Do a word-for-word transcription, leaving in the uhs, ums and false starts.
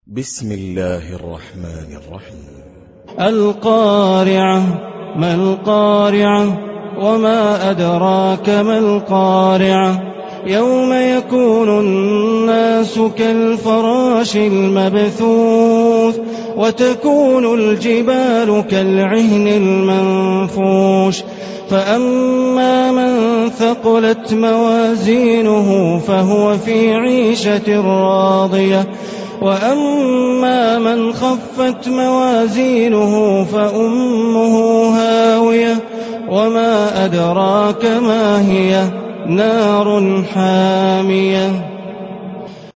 بسم الله الرحمن الرحيم. القارعة. ما القارعة؟ وما أدراك ما القارعة؟ يوم يكون الناس كالفراش المبثوث وتكون الجبال كالعهن المنفوش فأما من ثقلت موازينه فهو في عيشة راضية وأما من خفت موازينه فأمه هاوية وما أدراك ما هي نار حامية.